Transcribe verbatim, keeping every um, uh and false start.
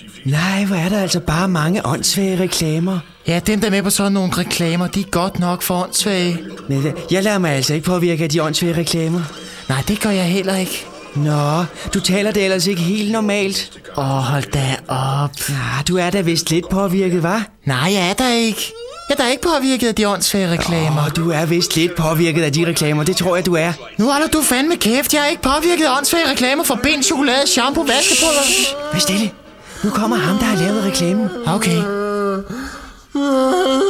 Nej, hvor er der altså bare mange åndssvage reklamer. Ja, dem der med på sådan nogle reklamer, de er godt nok for åndssvage. Men jeg lader mig altså ikke påvirke af de åndssvage reklamer. Nej, det gør jeg heller ikke. Nå, du taler det ellers ikke helt normalt. Åh, oh, hold da op. Ja, du er da vist lidt påvirket, hva'? Nej, jeg er da ikke. Jeg er da ikke påvirket af de åndssvage reklamer. Åh, du er vist lidt påvirket af de reklamer, det tror jeg, du er. Nu holder du fandme kæft, jeg er ikke påvirket af åndssvage reklamer for bind, chokolade, shampoo, vaskepulver. Vær stille. Nu kommer ham, der har lavet reklamen. Okay.